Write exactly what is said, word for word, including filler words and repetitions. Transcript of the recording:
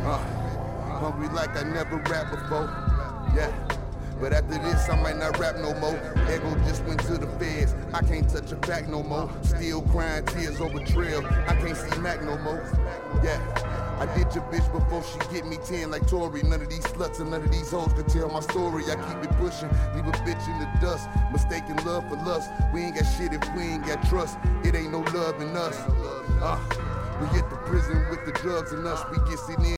Uh, hungry like I never rapped before. Yeah. But after this, I might not rap no more. Ego just went to the feds. I can't touch a back no more. Still crying tears over trail. I can't see Mac no more. Yeah. I did your bitch before she get me ten like Tory. None of these sluts and none of these hoes can tell my story. I keep it pushing, leave a bitch in the dust. Mistaking love for lust. We ain't got shit if we ain't got trust. It ain't no love in us. Uh, we hit the prison with the drugs and us. We get sitting in.